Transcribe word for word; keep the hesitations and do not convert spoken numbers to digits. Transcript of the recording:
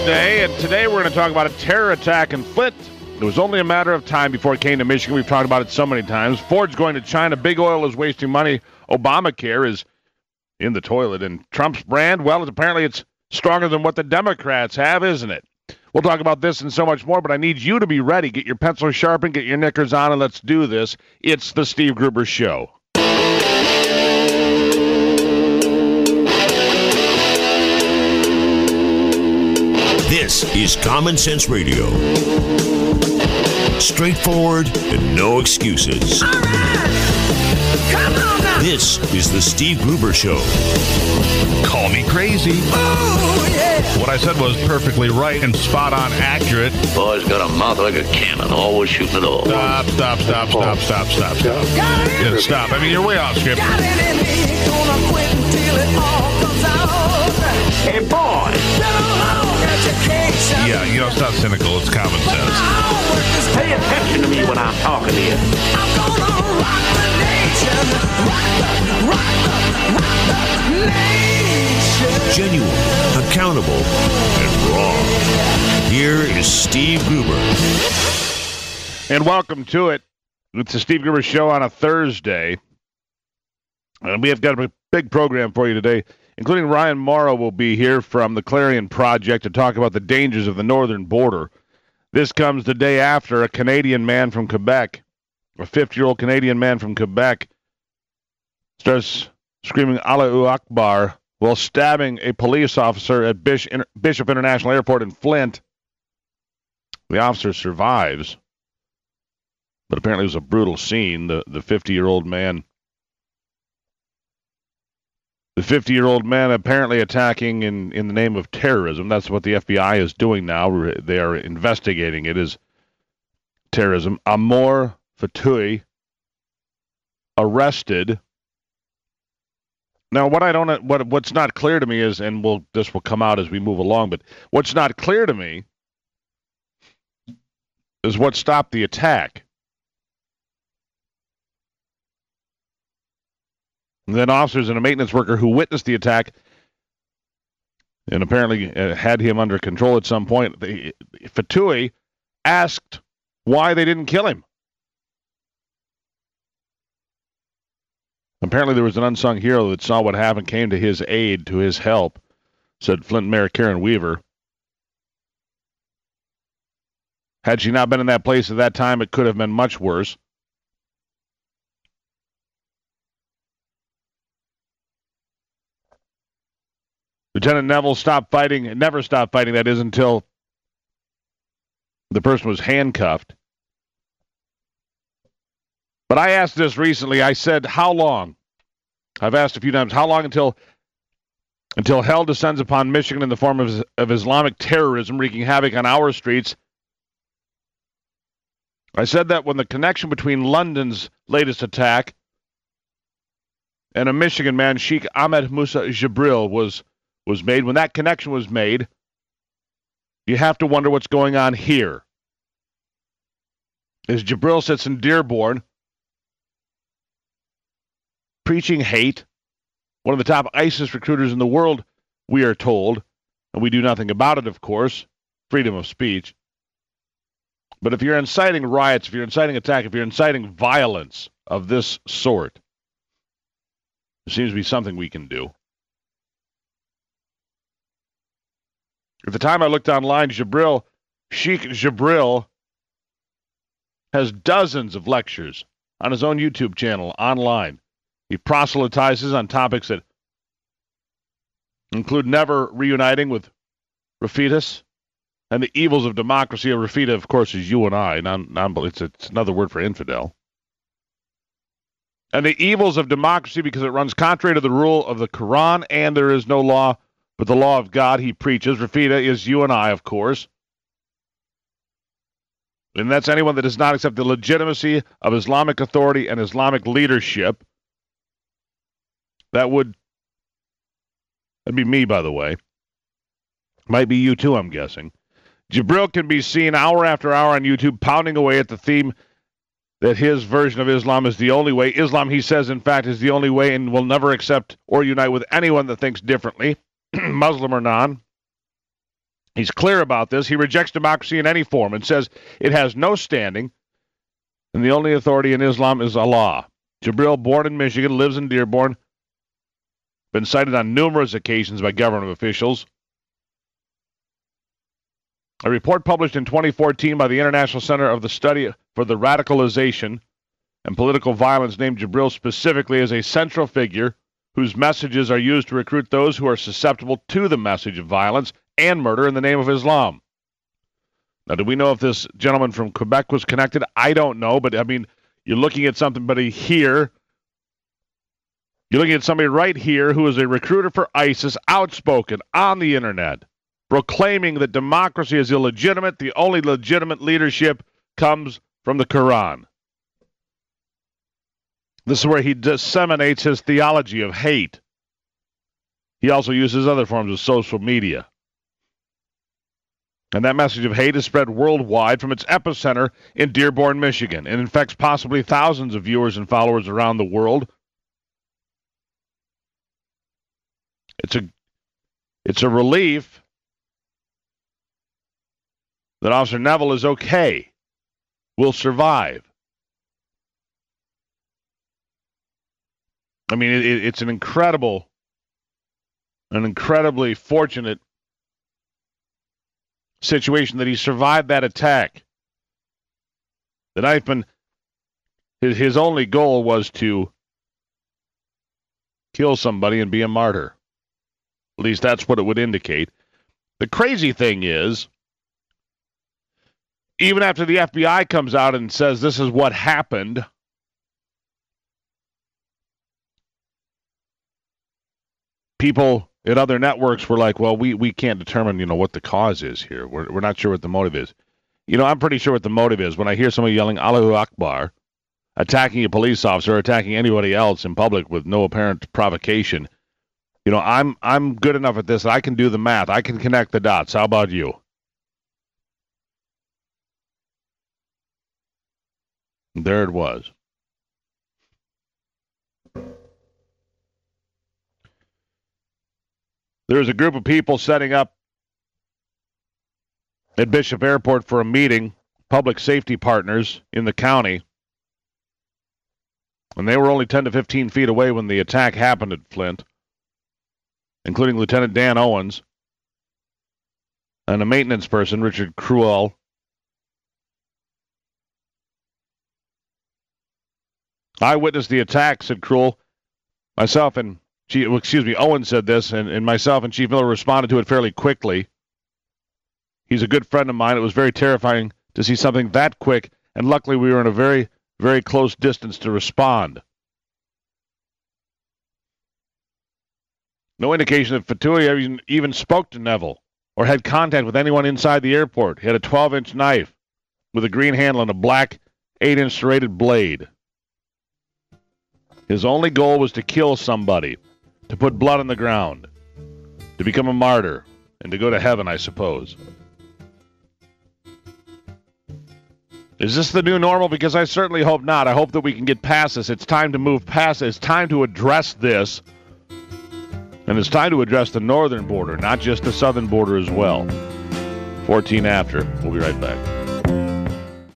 Thursday, and today we're going to talk about a terror attack in Flint. It was only a matter of time before it came to Michigan. We've talked about it so many times. Ford's going to China. Big oil is wasting money. Obamacare is in the toilet. And Trump's brand, well, it's, apparently it's stronger than what the Democrats have, isn't it? We'll talk about this and so much more, but I need you to be ready. Get your pencil sharpened, get your knickers on, and let's do this. It's the Steve Gruber Show. This is Common Sense Radio. Straightforward and no excuses. All right. Come on now. This is the Steve Gruber Show. Call me crazy. Oh, yeah. What I said was perfectly right and spot on accurate. Boy's got a mouth like a cannon, always shooting it all. Stop, stop, stop, stop, stop, stop, stop. Got it in Yeah, stop. I mean, you're way off script. Got it in me. Gonna quit until it all comes out. Hey, boy. Been a long education. Yeah, you know, it's not cynical. It's common My sense. homework is Pay attention to me when I'm talking to you. I'm gonna rock the nation. Rock the, rock the, rock the nation. Genuine, accountable, and raw. Here is Steve Gruber. And welcome to it. It's the Steve Gruber Show on a Thursday. And we have got a big program for you today, including Ryan Morrow will be here from the Clarion Project to talk about the dangers of the northern border. This comes the day after a Canadian man from Quebec, a fifty-year-old Canadian man from Quebec, starts screaming Allahu Akbar while stabbing a police officer at Bishop International Airport in Flint. The officer survives, but apparently it was a brutal scene. The the fifty-year-old man The fifty-year-old man apparently attacking in, in the name of terrorism. That's what the F B I is doing now. They are investigating it as terrorism. Amor Fatui arrested. Now, what I don't, what what's not clear to me is, and we'll this will come out as we move along, but what's not clear to me is what stopped the attack. And then officers and a maintenance worker who witnessed the attack and apparently uh, had him under control at some point, the, Fatui asked why they didn't kill him. Apparently there was an unsung hero that saw what happened, came to his aid, to his help, said Flint Mayor Karen Weaver. Had she not been in that place at that time, it could have been much worse. Lieutenant Neville stopped fighting, never stopped fighting, that is, until the person was handcuffed. But I asked this recently. I said, how long? I've asked a few times, how long until until hell descends upon Michigan in the form of, of Islamic terrorism wreaking havoc on our streets? I said that when the connection between London's latest attack and a Michigan man, Sheikh Ahmed Musa Jibril, was was made, when that connection was made, you have to wonder what's going on here. As Jibril sits in Dearborn, preaching hate, one of the top ISIS recruiters in the world, we are told, and we do nothing about it, of course, freedom of speech. But if you're inciting riots, if you're inciting attack, if you're inciting violence of this sort, there seems to be something we can do. At the time I looked online, Jibril, Sheikh Jibril, has dozens of lectures on his own YouTube channel online. He proselytizes on topics that include never reuniting with Rafitas and the evils of democracy. A Rafita, of course, is you and I. Non, non, it's, it's another word for infidel. And the evils of democracy because it runs contrary to the rule of the Quran, and there is no law but the law of God he preaches. Rafita is you and I, of course. And that's anyone that does not accept the legitimacy of Islamic authority and Islamic leadership. That would, that'd be me, by the way. Might be you too, I'm guessing. Jibril can be seen hour after hour on YouTube pounding away at the theme that his version of Islam is the only way. Islam, he says, in fact, is the only way and will never accept or unite with anyone that thinks differently, Muslim or non. He's clear about this. He rejects democracy in any form and says it has no standing, and the only authority in Islam is Allah. Jibril, born in Michigan, lives in Dearborn, been cited on numerous occasions by government officials. A report published in twenty fourteen by the International Center of the Study for the Radicalization and Political Violence named Jibril specifically as a central figure whose messages are used to recruit those who are susceptible to the message of violence and murder in the name of Islam. Now, do we know if this gentleman from Quebec was connected? I don't know, but I mean, you're looking at somebody here. You're looking at somebody right here who is a recruiter for ISIS, outspoken on the internet, proclaiming that democracy is illegitimate. The only legitimate leadership comes from the Quran. This is where he disseminates his theology of hate. He also uses other forms of social media. And that message of hate is spread worldwide from its epicenter in Dearborn, Michigan, and infects possibly thousands of viewers and followers around the world. It's a, it's a relief that Officer Neville is okay, will survive. I mean, it, it's an incredible, an incredibly fortunate situation that he survived that attack. The knifeman, his, his only goal was to kill somebody and be a martyr. At least that's what it would indicate. The crazy thing is, even after the F B I comes out and says this is what happened, people at other networks were like, well, we, we can't determine, you know, what the cause is here. We're, we're not sure what the motive is. You know, I'm pretty sure what the motive is. When I hear somebody yelling, Allahu Akbar, attacking a police officer, or attacking anybody else in public with no apparent provocation, you know, I'm I'm good enough at this that I can do the math. I can connect the dots. How about you? And there it was. There's a group of people setting up at Bishop Airport for a meeting, public safety partners in the county. And they were only ten to fifteen feet away when the attack happened at Flint, including Lieutenant Dan Owens and a maintenance person, Richard Cruel. I witnessed the attack, said Cruel. Myself and Chief, excuse me, Owen said this, and, and myself and Chief Miller responded to it fairly quickly. He's a good friend of mine. It was very terrifying to see something that quick, and luckily we were in a very, very close distance to respond. No indication that Fatui even, even spoke to Neville or had contact with anyone inside the airport. He had a twelve-inch knife with a green handle and a black eight-inch serrated blade. His only goal was to kill somebody, to put blood on the ground, to become a martyr, and to go to heaven, I suppose. Is this the new normal? Because I certainly hope not. I hope that we can get past this. It's time to move past it. It's time to address this. And it's time to address the northern border, not just the southern border as well. fourteen after. We'll be right back.